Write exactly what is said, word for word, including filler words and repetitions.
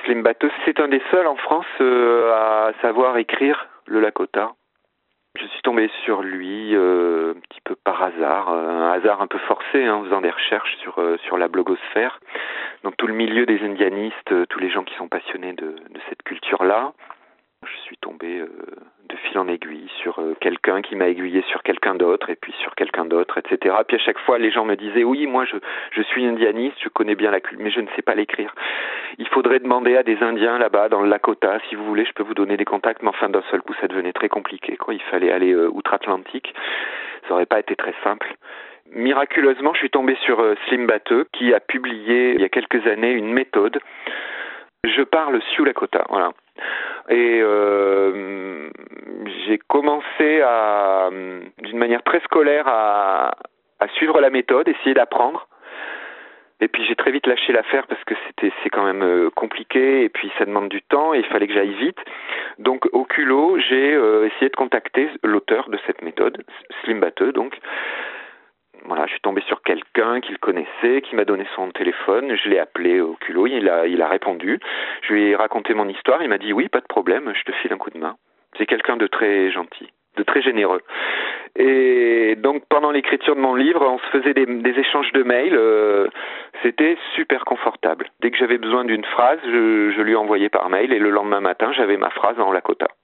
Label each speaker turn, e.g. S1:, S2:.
S1: Slim Batteux, c'est un des seuls en France euh, à savoir écrire le Lakota. Je suis tombé sur lui euh, un petit peu par hasard, un hasard un peu forcé, hein, en faisant des recherches sur euh, sur la blogosphère. Donc tout le milieu des indianistes, euh, tous les gens qui sont passionnés de, de cette culture-là. Je suis tombé euh, de fil en aiguille sur euh, quelqu'un qui m'a aiguillé sur quelqu'un d'autre, et puis sur quelqu'un d'autre, et cetera. Puis à chaque fois, les gens me disaient, oui, moi je, je suis indianiste, je connais bien la culture, mais je ne sais pas l'écrire. Il faudrait demander à des Indiens là-bas, dans le Lakota, si vous voulez, je peux vous donner des contacts, mais enfin d'un seul coup, ça devenait très compliqué, quoi. Il fallait aller euh, outre-Atlantique, ça n'aurait pas été très simple. Miraculeusement, je suis tombé sur euh, Slim Batteux, qui a publié il y a quelques années une méthode. Je parle Sioux Lakota, voilà. Et euh, j'ai commencé à, d'une manière très scolaire, à, à suivre la méthode, essayer d'apprendre. Et puis j'ai très vite lâché l'affaire parce que c'était c'est quand même compliqué et puis ça demande du temps et il fallait que j'aille vite. Donc au culot, j'ai euh, essayé de contacter l'auteur de cette méthode, Slim Batteux donc. Voilà, je suis tombé sur quelqu'un qui le connaissait, qui m'a donné son téléphone, je l'ai appelé au culot, il a, il a répondu, je lui ai raconté mon histoire, il m'a dit oui, pas de problème, je te file un coup de main. C'est quelqu'un de très gentil, de très généreux. Et donc pendant l'écriture de mon livre, on se faisait des, des échanges de mails, euh, c'était super confortable. Dès que j'avais besoin d'une phrase, je, je lui envoyais par mail et le lendemain matin, j'avais ma phrase en Lakota.